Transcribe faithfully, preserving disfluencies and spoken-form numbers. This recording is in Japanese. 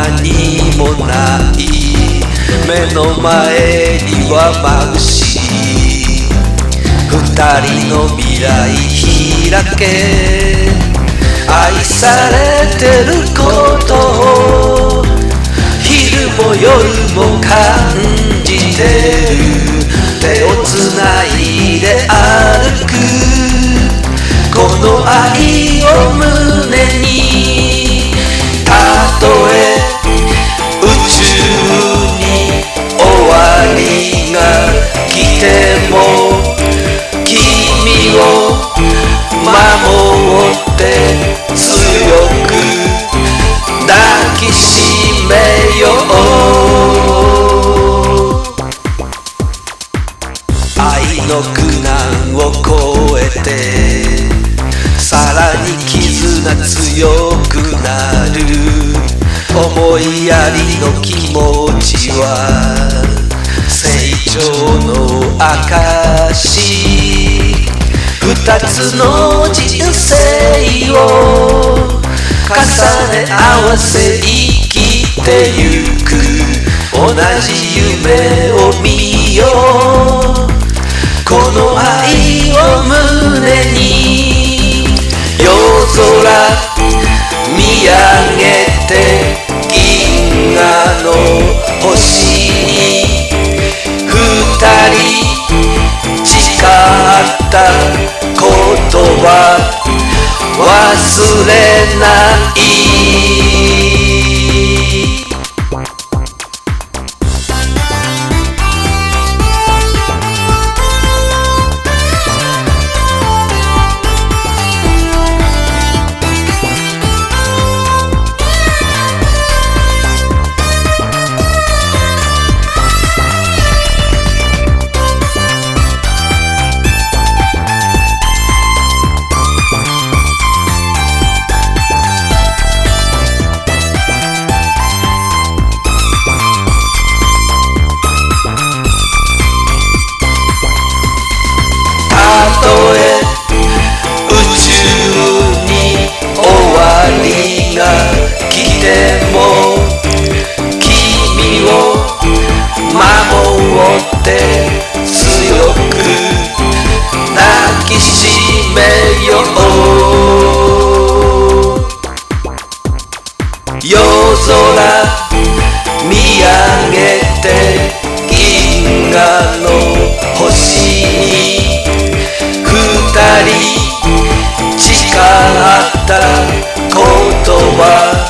何もない、目の前には眩しい。二人の未来開け、愛されてることを昼も夜も感じてる。手をつないで歩くこの愛を胸に、たとえ宇宙に終わりが来ても君を守って強く抱きしめよう。愛の苦難を越えてさらに絆強くなる。思いやりの気持ちは成長の証。二つの人生を重ね合わせ生きてゆく。同じ夢を見ようこの愛を胸に。夜空見上げて銀河の星に二人誓った言葉忘れない。たとえ宇宙に終わりが来ても君を守って強く抱きしめよう。夜空見上げて銀河の星に二人誓った言葉